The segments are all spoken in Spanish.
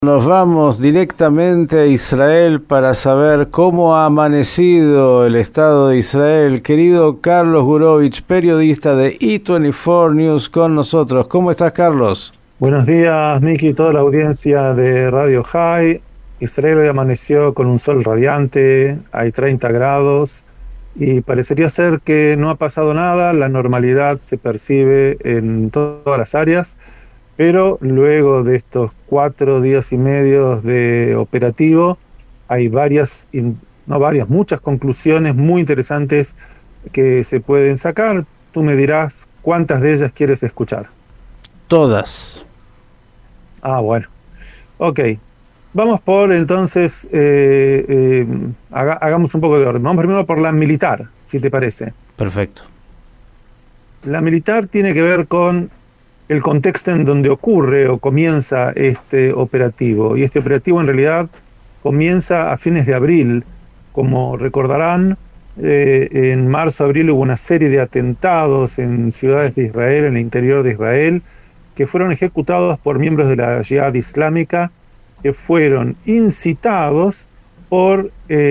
Nos vamos directamente a Israel para saber cómo ha amanecido el Estado de Israel. Querido Carlos Gurovich, periodista de E24 News con nosotros. ¿Cómo estás, Carlos? Buenos días, Miki, y toda la audiencia de Radio High. Israel hoy amaneció con un sol radiante, hay 30 grados y parecería ser que no ha pasado nada, la normalidad se percibe en todas las áreas, pero luego de estos 4 días y medio de operativo hay muchas conclusiones muy interesantes que se pueden sacar. Tú me dirás cuántas de ellas quieres escuchar. Todas. Bueno. Ok. Vamos por, entonces, hagamos un poco de orden. Vamos primero por la militar, si te parece. Perfecto. La militar tiene que ver con el contexto en donde ocurre o comienza este operativo. Y este operativo en realidad comienza a fines de abril. Como recordarán, en marzo-abril hubo una serie de atentados en ciudades de Israel, en el interior de Israel, que fueron ejecutados por miembros de la Yihad Islámica, que fueron incitados por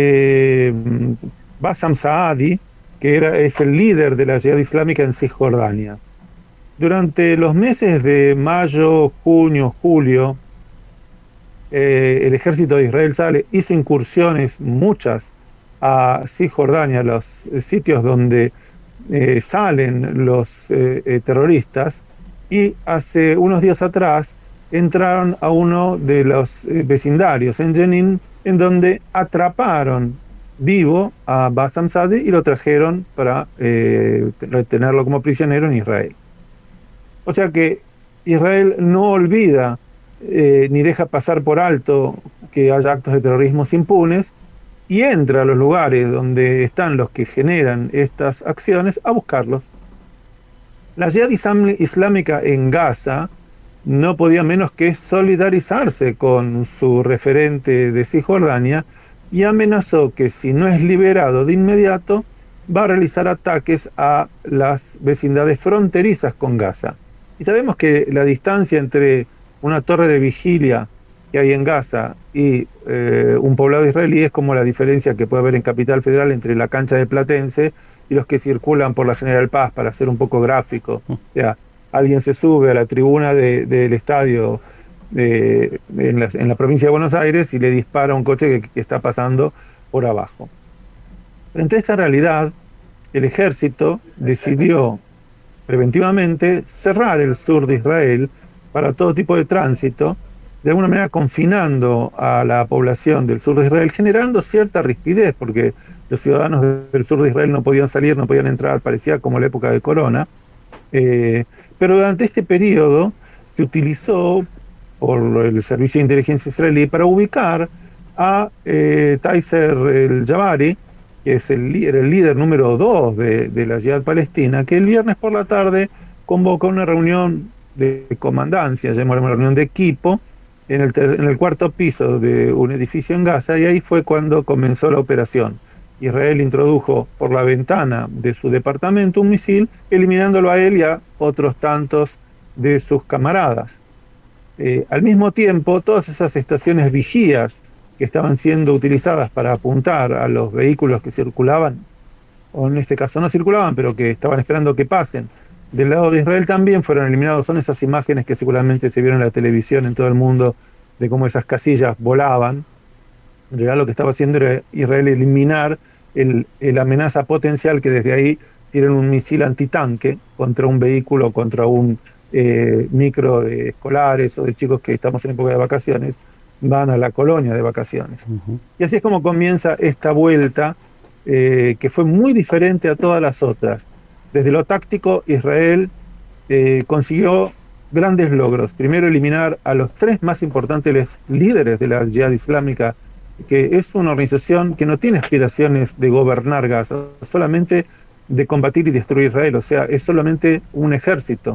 Bassam Saadi, que es el líder de la Yihad Islámica en Cisjordania. Durante los meses de mayo, junio, julio, el ejército de Israel hizo incursiones, muchas, a Cisjordania, los sitios donde salen los terroristas, y hace unos días atrás entraron a uno de los vecindarios en Jenin, en donde atraparon vivo a Bassam Saadi y lo trajeron para retenerlo como prisionero en Israel. O sea que Israel no olvida ni deja pasar por alto que haya actos de terrorismo impunes y entra a los lugares donde están los que generan estas acciones a buscarlos. La Yihad Islámica en Gaza no podía menos que solidarizarse con su referente de Cisjordania y amenazó que si no es liberado de inmediato va a realizar ataques a las vecindades fronterizas con Gaza. Y sabemos que la distancia entre una torre de vigilia que hay en Gaza y un poblado israelí es como la diferencia que puede haber en Capital Federal entre la cancha de Platense y los que circulan por la General Paz, para ser un poco gráfico. O sea, alguien se sube a la tribuna del estadio en la provincia de Buenos Aires y le dispara a un coche que está pasando por abajo. Frente a esta realidad, el ejército decidió preventivamente cerrar el sur de Israel para todo tipo de tránsito, de alguna manera confinando a la población del sur de Israel, generando cierta rispidez, porque los ciudadanos del sur de Israel no podían salir, no podían entrar, parecía como la época de Corona. Pero durante este periodo se utilizó por el servicio de inteligencia israelí para ubicar a Taiser el-Jabari, que es el líder número 2 de la Yihad Palestina, que el viernes por la tarde convocó una reunión de comandancia, llamémosla reunión de equipo, en el cuarto piso de un edificio en Gaza, y ahí fue cuando comenzó la operación. Israel introdujo por la ventana de su departamento un misil, eliminándolo a él y a otros tantos de sus camaradas. Al mismo tiempo, todas esas estaciones vigías que estaban siendo utilizadas para apuntar a los vehículos que circulaban, o en este caso no circulaban, pero que estaban esperando que pasen, del lado de Israel también fueron eliminados. Son esas imágenes que seguramente se vieron en la televisión en todo el mundo, de cómo esas casillas volaban. En realidad lo que estaba haciendo era Israel eliminar la amenaza potencial que desde ahí tienen un misil antitanque contra un vehículo, contra un micro de escolares o de chicos que estamos en época de vacaciones, van a la colonia de vacaciones. Y así es como comienza esta vuelta, que fue muy diferente a todas las otras. Desde lo táctico, Israel consiguió grandes logros. Primero, eliminar a los 3 más importantes líderes de la Yihad Islámica, que es una organización que no tiene aspiraciones de gobernar Gaza, solamente de combatir y destruir Israel. O sea, es solamente un ejército.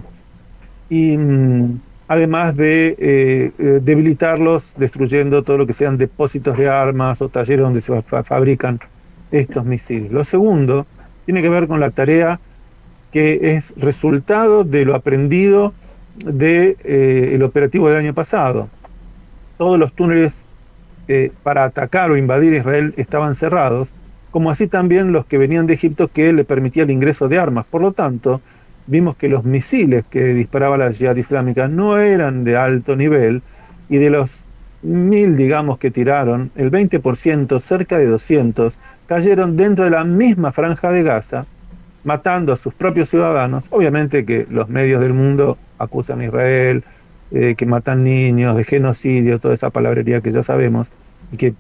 Y además de debilitarlos, destruyendo todo lo que sean depósitos de armas o talleres donde se fabrican estos misiles. Lo segundo tiene que ver con la tarea que es resultado de lo aprendido del operativo del año pasado. todos los túneles para atacar o invadir Israel estaban cerrados, como así también los que venían de Egipto, que le permitía el ingreso de armas. Por lo tanto, vimos que los misiles que disparaba la Yihad Islámica no eran de alto nivel, y de los 1000, digamos, que tiraron, el 20%, cerca de 200, cayeron dentro de la misma franja de Gaza, matando a sus propios ciudadanos. Obviamente que los medios del mundo acusan a Israel, que matan niños, de genocidio, toda esa palabrería que ya sabemos, y que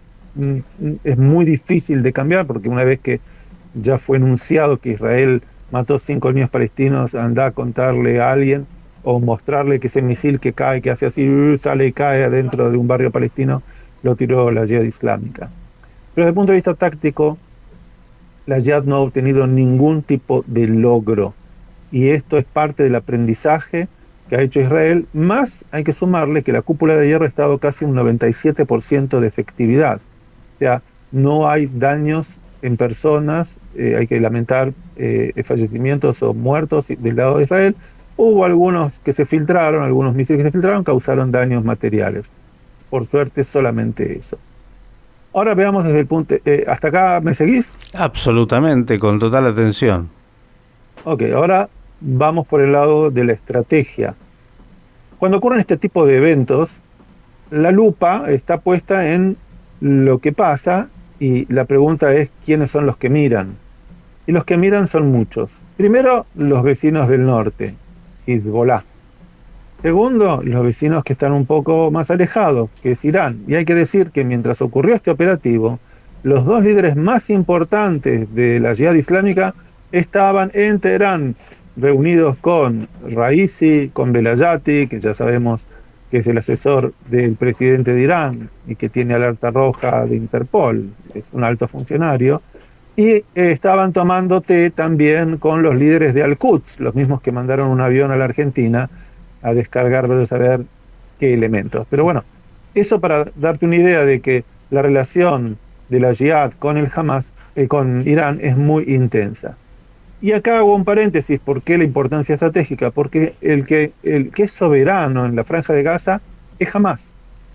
es muy difícil de cambiar, porque una vez que ya fue enunciado que Israel mató 5 niños palestinos, anda a contarle a alguien o mostrarle que ese misil que cae, que hace así, sale y cae adentro de un barrio palestino, lo tiró la Yihad Islámica. Pero desde el punto de vista táctico, la Yihad no ha obtenido ningún tipo de logro, y esto es parte del aprendizaje que ha hecho Israel. Más hay que sumarle que la cúpula de hierro ha estado casi un 97% de efectividad. O sea, no hay daños en personas, hay que lamentar fallecimientos o muertos del lado de Israel. Hubo algunos que se filtraron, algunos misiles que se filtraron, causaron daños materiales. Por suerte, solamente eso. Ahora veamos desde el punto... ¿hasta acá me seguís? Absolutamente, con total atención. Ok, ahora vamos por el lado de la estrategia. Cuando ocurren este tipo de eventos, la lupa está puesta en lo que pasa, y la pregunta es ¿quiénes son los que miran? Y los que miran son muchos. Primero, los vecinos del norte, Hezbollah. Segundo, los vecinos que están un poco más alejados, que es Irán. Y hay que decir que mientras ocurrió este operativo, los dos líderes más importantes de la Yihad Islámica estaban en Teherán, reunidos con Raisi, con Velayati, que ya sabemos que es el asesor del presidente de Irán y que tiene alerta roja de Interpol, es un alto funcionario, y estaban tomando té también con los líderes de Al-Quds, los mismos que mandaron un avión a la Argentina a descargar, de saber qué elementos. Pero bueno, eso para darte una idea de que la relación de la Yihad con el Hamas, con Irán, es muy intensa. Y acá hago un paréntesis. ¿Por qué la importancia estratégica? Porque el que es soberano en la franja de Gaza es Hamas.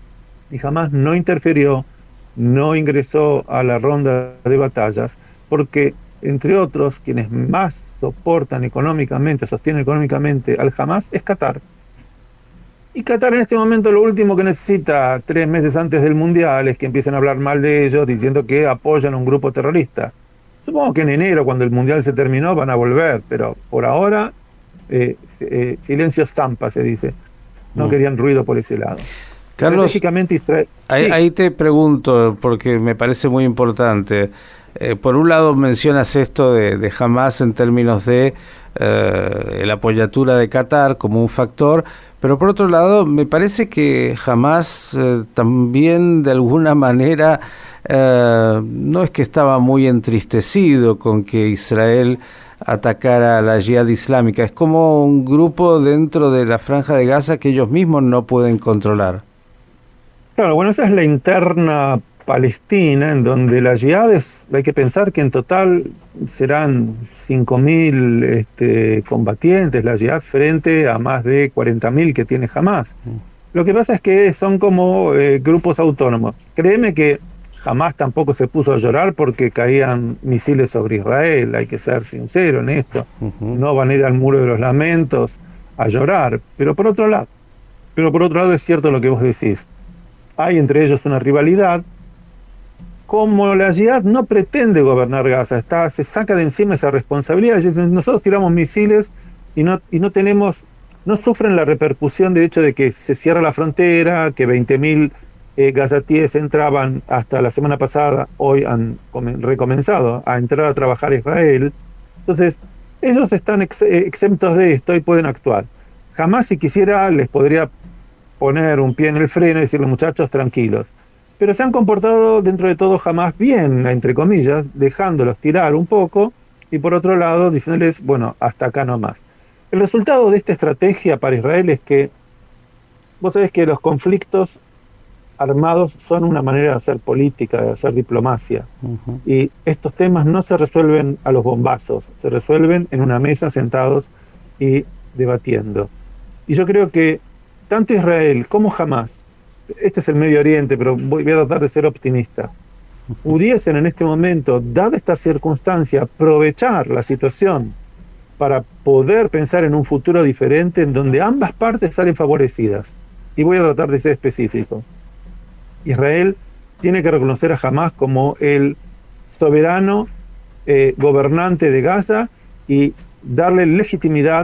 Y Hamas no interfirió, no ingresó a la ronda de batallas, porque, entre otros, quienes más soportan económicamente, sostienen económicamente al Hamas, es Qatar. Y Qatar en este momento lo último que necesita 3 meses antes del Mundial es que empiecen a hablar mal de ellos, diciendo que apoyan a un grupo terrorista. Supongo que en enero, cuando el Mundial se terminó, van a volver, pero por ahora, silencio estampa, se dice. No querían ruido por ese lado. Carlos, estratégicamente Israel... ahí te pregunto, porque me parece muy importante. Por un lado mencionas esto de Hamas en términos de la apoyatura de Qatar como un factor, pero por otro lado me parece que Hamas también de alguna manera... no es que estaba muy entristecido con que Israel atacara a la Yihad Islámica, es como un grupo dentro de la franja de Gaza que ellos mismos no pueden controlar. Claro, bueno, esa es la interna palestina, en donde la Yihad hay que pensar que en total serán 5.000 combatientes, la Yihad, frente a más de 40.000 que tiene Hamas. Lo que pasa es que son como grupos autónomos. Créeme que Jamás tampoco se puso a llorar porque caían misiles sobre Israel, hay que ser sincero en esto. No van a ir al muro de los lamentos a llorar, pero por otro lado es cierto lo que vos decís. Hay entre ellos una rivalidad. Como la Yihad no pretende gobernar Gaza, se saca de encima esa responsabilidad. Nosotros tiramos misiles y no sufren la repercusión del hecho de que se cierra la frontera, que 20.000 gazatíes entraban hasta la semana pasada, hoy han recomenzado a entrar a trabajar a Israel. Entonces, ellos están exentos de esto y pueden actuar. Jamás, si quisiera, les podría poner un pie en el freno y decirle, muchachos, tranquilos. Pero se han comportado dentro de todo jamás bien, entre comillas, dejándolos tirar un poco y por otro lado diciéndoles, bueno, hasta acá nomás. El resultado de esta estrategia para Israel es que, vos sabés que los conflictos armados son una manera de hacer política, de hacer diplomacia. Y estos temas no se resuelven a los bombazos, se resuelven en una mesa sentados y debatiendo. Y yo creo que tanto Israel como Hamas este es el Medio Oriente, pero voy a tratar de ser optimista, pudiesen en este momento, dada esta circunstancia, aprovechar la situación para poder pensar en un futuro diferente en donde ambas partes salen favorecidas. Y voy a tratar de ser específico. Israel tiene que reconocer a Hamás como el soberano gobernante de Gaza y darle legitimidad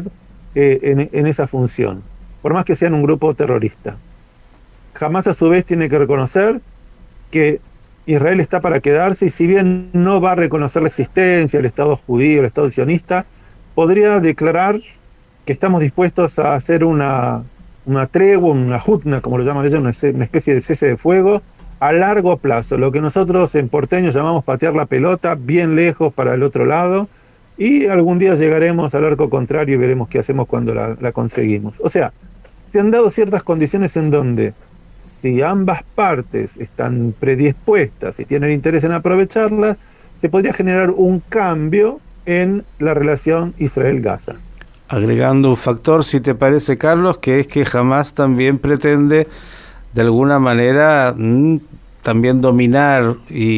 en esa función, por más que sean un grupo terrorista. Hamás a su vez tiene que reconocer que Israel está para quedarse, y si bien no va a reconocer la existencia del Estado judío, el Estado sionista, podría declarar que estamos dispuestos a hacer una tregua, una hutna, como lo llaman ellos, una especie de cese de fuego a largo plazo, lo que nosotros en porteño llamamos patear la pelota bien lejos para el otro lado, y algún día llegaremos al arco contrario y veremos qué hacemos cuando la conseguimos. O sea, se han dado ciertas condiciones en donde, si ambas partes están predispuestas y tienen interés en aprovecharlas, se podría generar un cambio en la relación Israel-Gaza. Agregando un factor, si te parece, Carlos, que es que Hamás también pretende de alguna manera también dominar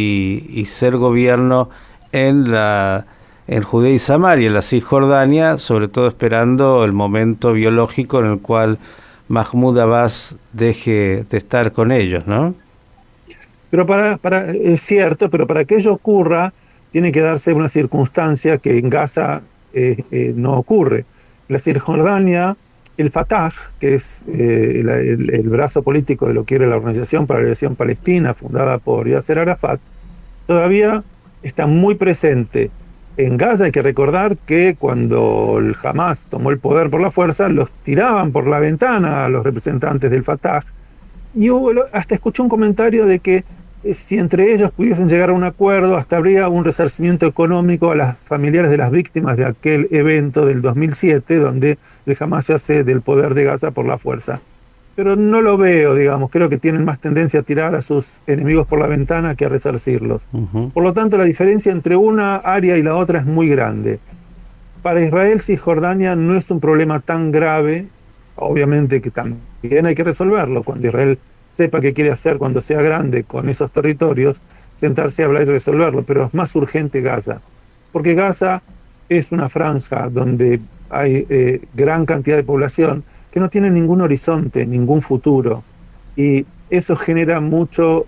y ser gobierno en Judea y Samaria, en la Cisjordania, sobre todo esperando el momento biológico en el cual Mahmoud Abbas deje de estar con ellos, ¿no? Pero es cierto, pero para que ello ocurra, tiene que darse una circunstancia que en Gaza no ocurre. La Cisjordania, el Fatah, que es el brazo político de lo que era la Organización para la Liberación Palestina, fundada por Yasser Arafat, todavía está muy presente en Gaza. Hay que recordar que cuando el Hamás tomó el poder por la fuerza, los tiraban por la ventana a los representantes del Fatah, y hasta escuché un comentario de que si entre ellos pudiesen llegar a un acuerdo, hasta habría un resarcimiento económico a las familiares de las víctimas de aquel evento del 2007, donde el Hamás se hace del poder de Gaza por la fuerza. Pero no lo veo, digamos, creo que tienen más tendencia a tirar a sus enemigos por la ventana que a resarcirlos. Por lo tanto, la diferencia entre una área y la otra es muy grande. Para Israel, Cisjordania no es un problema tan grave, obviamente que también hay que resolverlo. Cuando Israel sepa qué quiere hacer cuando sea grande con esos territorios, sentarse a hablar y resolverlo, pero es más urgente Gaza, porque Gaza es una franja donde hay gran cantidad de población que no tiene ningún horizonte, ningún futuro, y eso genera mucha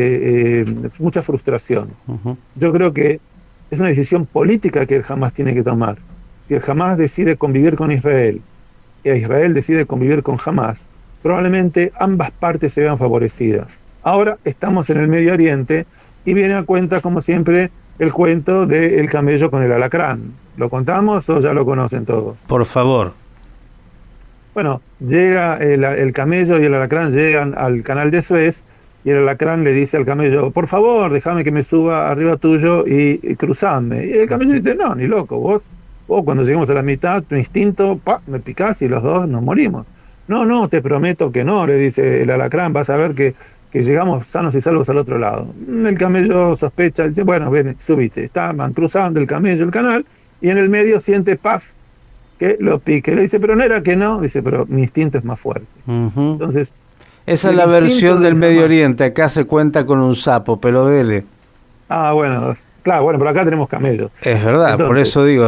frustración. Yo creo que es una decisión política que el Hamás tiene que tomar. Si el Hamás decide convivir con Israel, y Israel decide convivir con Hamás, probablemente ambas partes se vean favorecidas. Ahora estamos en el Medio Oriente y viene a cuenta, como siempre, el cuento del camello con el alacrán. ¿Lo contamos o ya lo conocen todos? Por favor. Bueno, llega el camello y el alacrán llegan al canal de Suez, y el alacrán le dice al camello: por favor, déjame que me suba arriba tuyo y cruzadme. Y el camello dice: no, ni loco, vos cuando lleguemos a la mitad, tu instinto, me picás y los dos nos morimos. No, te prometo que no, le dice el alacrán, vas a ver que llegamos sanos y salvos al otro lado. El camello sospecha, dice: bueno, ven, subite. Van cruzando el camello el canal, y en el medio siente, paf, que lo pique. Le dice: pero no era que no. Dice: pero mi instinto es más fuerte. Entonces, esa es la versión del Medio Oriente. Acá se cuenta con un sapo, pero dele. Bueno, claro, bueno, pero acá tenemos camellos. Es verdad. Entonces, por eso digo,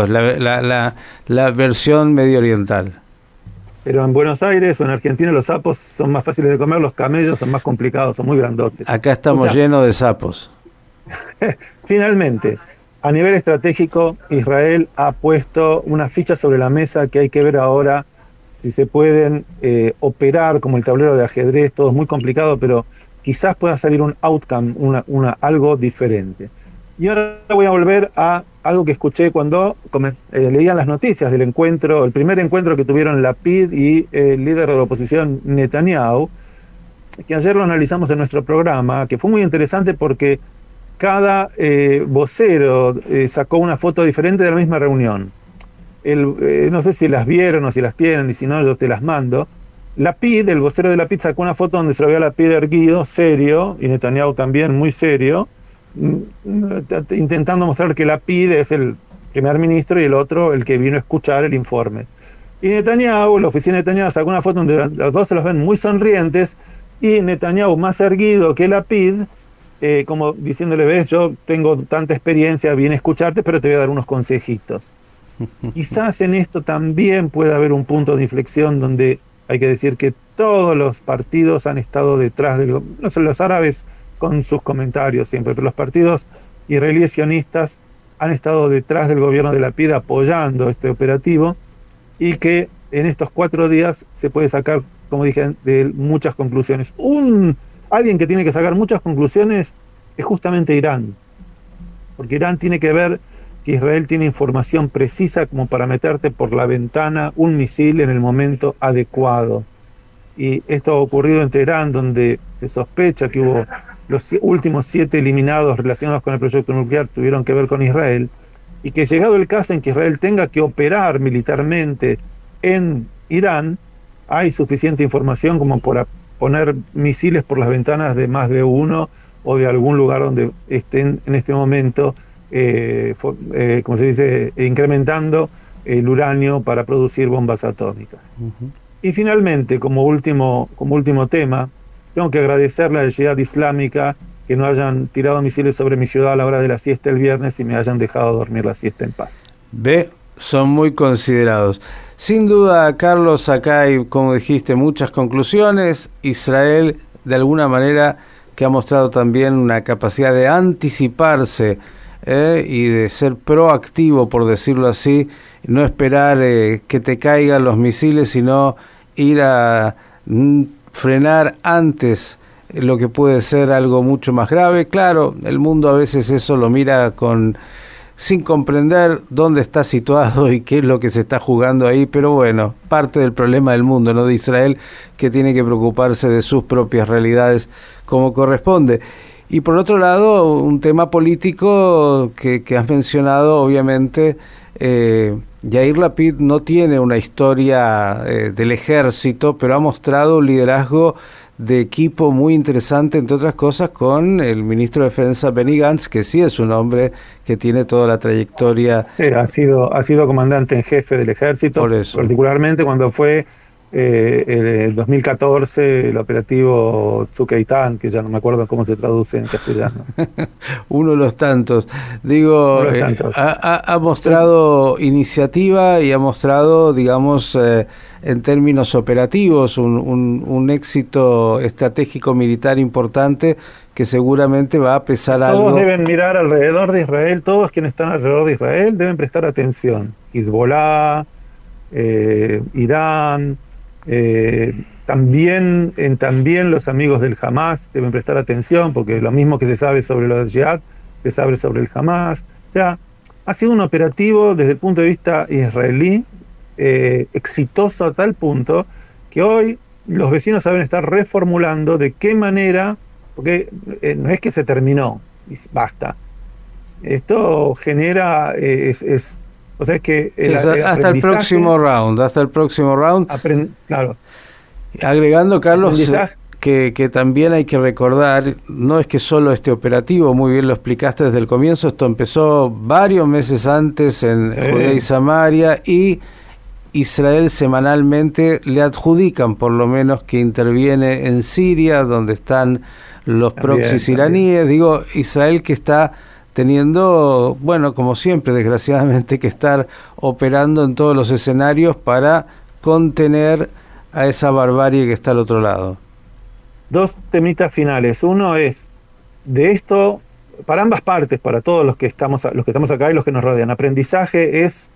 la versión medio oriental. Pero en Buenos Aires o en Argentina los sapos son más fáciles de comer, los camellos son más complicados, son muy grandotes. Acá estamos llenos de sapos. Finalmente, a nivel estratégico, Israel ha puesto una ficha sobre la mesa que hay que ver ahora si se pueden operar como el tablero de ajedrez. Todo es muy complicado, pero quizás pueda salir un outcome, algo diferente. Y ahora voy a volver a algo que escuché cuando leían las noticias del encuentro, el primer encuentro que tuvieron Lapid y el líder de la oposición Netanyahu, que ayer lo analizamos en nuestro programa, que fue muy interesante porque cada vocero sacó una foto diferente de la misma reunión. No sé si las vieron o si las tienen, y si no yo te las mando. Lapid, el vocero de Lapid, sacó una foto donde se lo veía a Lapid erguido, serio, y Netanyahu también muy serio, intentando mostrar que Lapid es el primer ministro y el otro el que vino a escuchar el informe. Y Netanyahu, la oficina de Netanyahu, sacó una foto donde los dos se los ven muy sonrientes, y Netanyahu más erguido que Lapid, como diciéndole, ves, yo tengo tanta experiencia, viene a escucharte, pero te voy a dar unos consejitos. Quizás en esto también pueda haber un punto de inflexión donde hay que decir que todos los partidos han estado detrás de no sé, los árabes con sus comentarios siempre, pero los partidos israelíes sionistas han estado detrás del gobierno de Lapid apoyando este operativo, y que en estos 4 días se puede sacar, como dije, de muchas conclusiones. Alguien que tiene que sacar muchas conclusiones es justamente Irán, porque Irán tiene que ver que Israel tiene información precisa como para meterte por la ventana un misil en el momento adecuado. Y esto ha ocurrido en Teherán, donde se sospecha que hubo los últimos 7 eliminados relacionados con el proyecto nuclear tuvieron que ver con Israel, y que llegado el caso en que Israel tenga que operar militarmente en Irán, hay suficiente información como para poner misiles por las ventanas de más de uno o de algún lugar donde estén en este momento, como se dice, incrementando el uranio para producir bombas atómicas. Uh-huh. Y finalmente, como último tema, tengo que agradecerle a la Yihad Islámica que no hayan tirado misiles sobre mi ciudad a la hora de la siesta el viernes y me hayan dejado dormir la siesta en paz. Ve, son muy considerados. Sin duda, Carlos, acá hay, como dijiste, muchas conclusiones. Israel, de alguna manera, que ha mostrado también una capacidad de anticiparse y de ser proactivo, por decirlo así, no esperar que te caigan los misiles, sino ir a frenar antes lo que puede ser algo mucho más grave. Claro, el mundo a veces eso lo mira sin comprender dónde está situado y qué es lo que se está jugando ahí, pero bueno, parte del problema del mundo, no de Israel, que tiene que preocuparse de sus propias realidades como corresponde. Y por otro lado, un tema político que has mencionado, obviamente, Yair Lapid no tiene una historia del ejército, pero ha mostrado un liderazgo de equipo muy interesante, entre otras cosas, con el ministro de Defensa Benny Gantz, que sí es un hombre que tiene toda la trayectoria. Ha sido comandante en jefe del ejército, particularmente cuando fue el 2014 el operativo Tzuk-Eitan, que ya no me acuerdo cómo se traduce en castellano. Uno de los tantos. Digo, ha mostrado iniciativa y ha mostrado, digamos, en términos operativos, un éxito estratégico militar importante que seguramente va a pesar algo. Todos deben mirar alrededor de Israel, todos quienes están alrededor de Israel deben prestar atención. Hezbollah, Irán, también los amigos del Hamas deben prestar atención, porque lo mismo que se sabe sobre los Jihad, se sabe sobre el Hamas. O sea, ha sido un operativo desde el punto de vista israelí exitoso a tal punto que hoy los vecinos saben estar reformulando de qué manera, porque no es que se terminó y basta. Esto genera o sea, es que hasta el próximo round. Claro. Agregando, Carlos, que también hay que recordar, no es que solo este operativo, muy bien lo explicaste desde el comienzo, esto empezó varios meses antes en Judea y Samaria, y Israel semanalmente le adjudican por lo menos que interviene en Siria, donde están los proxies iraníes. Digo, Israel que está teniendo, bueno, como siempre, desgraciadamente, que estar operando en todos los escenarios para contener a esa barbarie que está al otro lado. 2 temitas finales. Uno es, de esto, para ambas partes, para todos los que estamos acá y los que nos rodean, aprendizaje es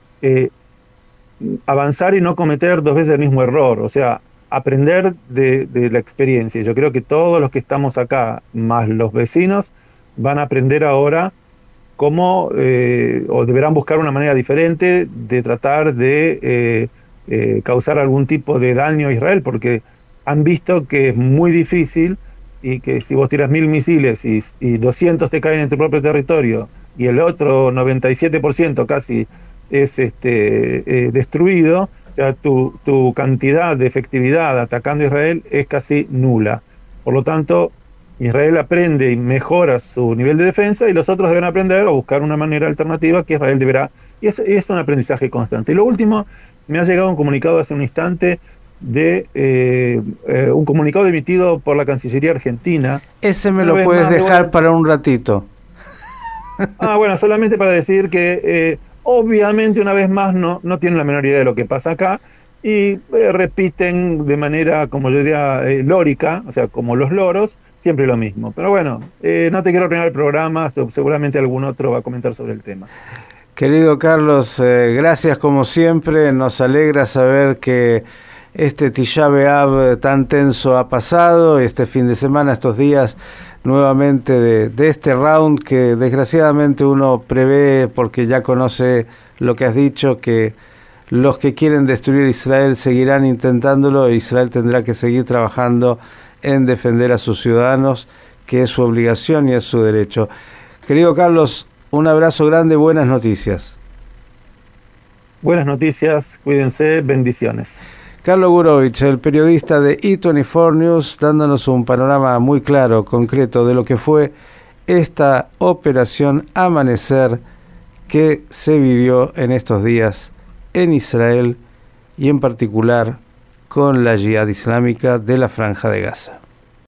avanzar y no cometer 2 veces el mismo error, o sea, aprender de la experiencia. Yo creo que todos los que estamos acá, más los vecinos, van a aprender ahora cómo, o deberán buscar una manera diferente de tratar de causar algún tipo de daño a Israel, porque han visto que es muy difícil, y que si vos tiras 1000 misiles y 200 te caen en tu propio territorio y el otro 97% casi es destruido, o sea, tu cantidad de efectividad atacando a Israel es casi nula. Por lo tanto, Israel aprende y mejora su nivel de defensa, y los otros deben aprender o buscar una manera alternativa que Israel deberá, y es un aprendizaje constante. Y lo último, me ha llegado un comunicado hace un instante de un comunicado emitido por la Cancillería Argentina. Ese me lo puedes dejar para un ratito. Bueno, solamente para decir que obviamente una vez más no tienen la menor idea de lo que pasa acá y repiten de manera, como yo diría, lórica, o sea, como los loros, siempre lo mismo. Pero bueno, no te quiero arruinar el programa, seguramente algún otro va a comentar sobre el tema. Querido Carlos, gracias como siempre, nos alegra saber que este Tisha B'Av tan tenso ha pasado, este fin de semana, estos días nuevamente de este round que desgraciadamente uno prevé porque ya conoce lo que has dicho, que los que quieren destruir Israel seguirán intentándolo e Israel tendrá que seguir trabajando en defender a sus ciudadanos, que es su obligación y es su derecho. Querido Carlos, un abrazo grande, buenas noticias. Buenas noticias, cuídense, bendiciones. Carlos Gurovich, el periodista de E24 News, dándonos un panorama muy claro, concreto, de lo que fue esta operación Amanecer que se vivió en estos días en Israel y en particular con la Yihad Islámica de la Franja de Gaza.